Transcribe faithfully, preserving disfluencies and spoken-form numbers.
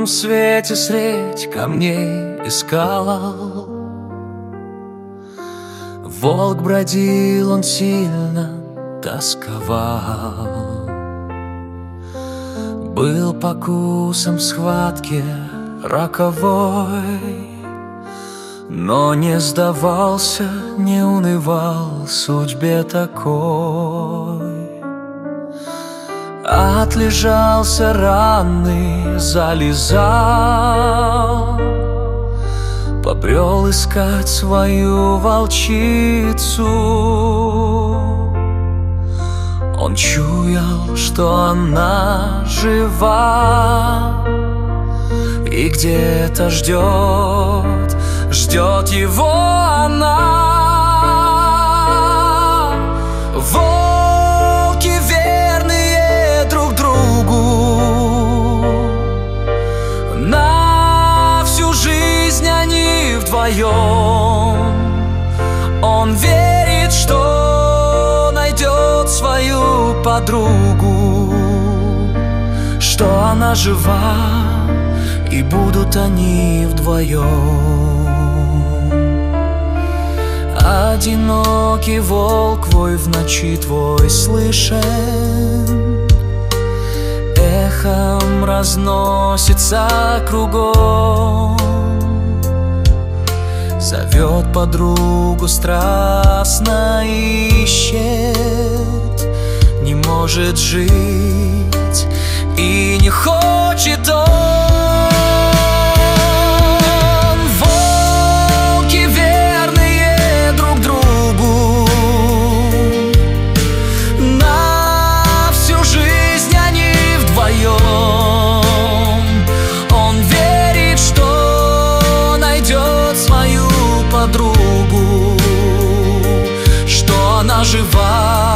лунном свете средь камней и скал волк бродил, он сильно тосковал. Был покусом в схватке роковой, но не сдавался, не унывал судьбе такой. Отлежался раны, залезал, побрел искать свою волчицу. Он чуял, что она жива и где-то ждет, ждет его она. Волки верные друг другу, на всю жизнь они вдвоем. Он верит, что найдет свою подругу, что она жива, и будут они вдвоем. Одинокий волк вой в ночи твой слышен, эхом разносится кругом. Зовет подругу, страстно ищет, не может жить и не хочет он. Волки верные друг другу, на всю жизнь они вдвоем. Он верит, что найдет свою подругу, что она жива